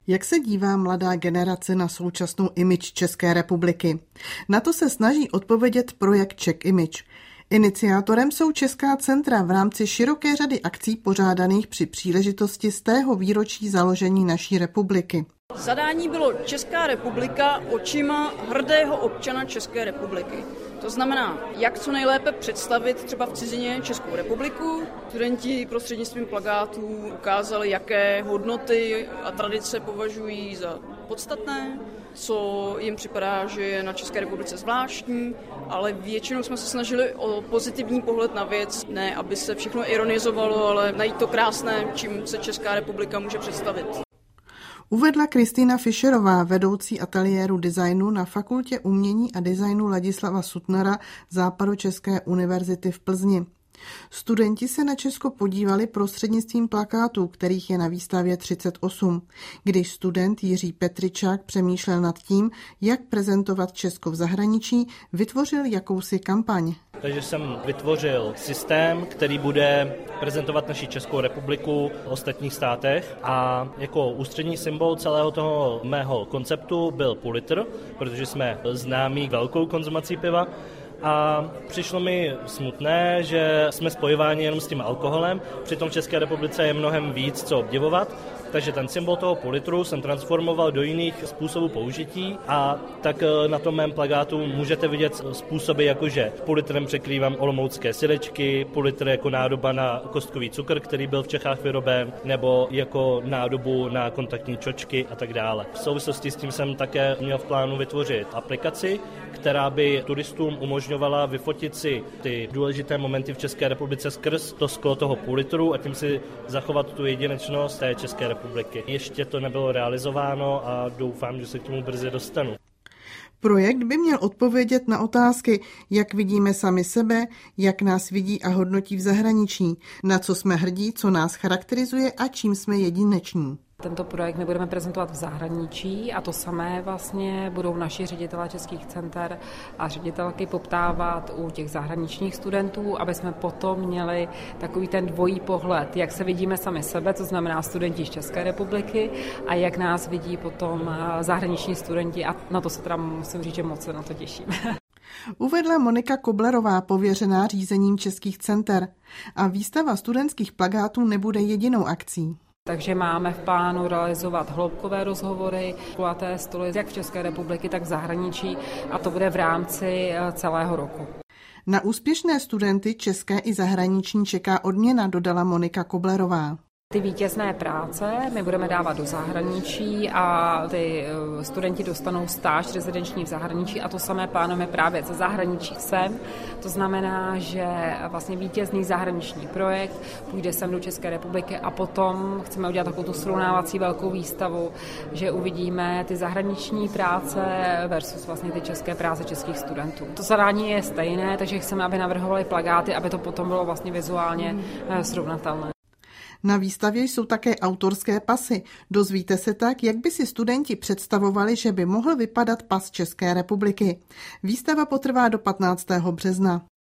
Jak se dívá mladá generace na současnou image České republiky? Na to se snaží odpovědět projekt Czech Image. Iniciátorem jsou česká centra v rámci široké řady akcí pořádaných při příležitosti 100. výročí založení naší republiky. Zadání bylo Česká republika očima hrdého občana České republiky. To znamená, jak co nejlépe představit třeba v cizině Českou republiku. Studenti prostřednictvím plakátů ukázali, jaké hodnoty a tradice považují za podstatné, co jim připadá, že je na České republice zvláštní, ale většinou jsme se snažili o pozitivní pohled na věc, ne aby se všechno ironizovalo, ale najít to krásné, čím se Česká republika může představit. Uvedla Kristýna Fischerová, vedoucí ateliéru designu na Fakultě umění a designu Ladislava Suttnera Západočeské univerzity v Plzni. Studenti se na Česko podívali prostřednictvím plakátů, kterých je na výstavě 38, když student Jiří Petričák přemýšlel nad tím, jak prezentovat Česko v zahraničí, vytvořil jakousi kampaň. Takže jsem vytvořil systém, který bude prezentovat naši Českou republiku v ostatních státech a jako ústřední symbol celého toho mého konceptu byl půl litr, protože jsme známí velkou konzumací piva. A přišlo mi smutné, že jsme spojováni jenom s tím alkoholem, přitom v České republice je mnohem víc co obdivovat, takže ten symbol toho půl litru jsem transformoval do jiných způsobů použití a tak na tom mém plakátu můžete vidět způsoby, jakože půl litrem překrývám olomoucké syrečky, půl litr jako nádoba na kostkový cukr, který byl v Čechách vyroben, nebo jako nádobu na kontaktní čočky a tak dále. V souvislosti s tím jsem také měl v plánu vytvořit aplikaci, která by turistům umožňovala vyfotit si ty důležité momenty v České republice skrz to sklo toho půl litru a tím si zachovat tu jedinečnost té České republiky. Ještě to nebylo realizováno a doufám, že se k tomu brzy dostanu. Projekt by měl odpovědět na otázky, jak vidíme sami sebe, jak nás vidí a hodnotí v zahraničí, na co jsme hrdí, co nás charakterizuje a čím jsme jedineční. Tento projekt my budeme prezentovat v zahraničí a to samé vlastně budou naši ředitelé českých center a ředitelky poptávat u těch zahraničních studentů, aby jsme potom měli takový ten dvojí pohled, jak se vidíme sami sebe, to znamená studenti z České republiky a jak nás vidí potom zahraniční studenti a na to se teda musím říct, že moc se na to těším. Uvedla Monika Koblerová, pověřená řízením českých center. A výstava studentských plakátů nebude jedinou akcí. Takže máme v plánu realizovat hloubkové rozhovory, kulaté stoly jak v České republiky, tak v zahraničí a to bude v rámci celého roku. Na úspěšné studenty české i zahraniční čeká odměna, dodala Monika Koblerová. Ty vítězné práce my budeme dávat do zahraničí a ty studenti dostanou stáž rezidenční v zahraničí a to samé plánujeme právě ze zahraničí sem. To znamená, že vlastně vítězný zahraniční projekt půjde sem do České republiky a potom chceme udělat takovou tu srovnávací velkou výstavu, že uvidíme ty zahraniční práce versus vlastně ty české práce českých studentů. To zadání je stejné, takže chceme, aby navrhovali plakáty, aby to potom bylo vlastně vizuálně srovnatelné. Na výstavě jsou také autorské pasy. Dozvíte se tak, jak by si studenti představovali, že by mohl vypadat pas České republiky. Výstava potrvá do 15. března.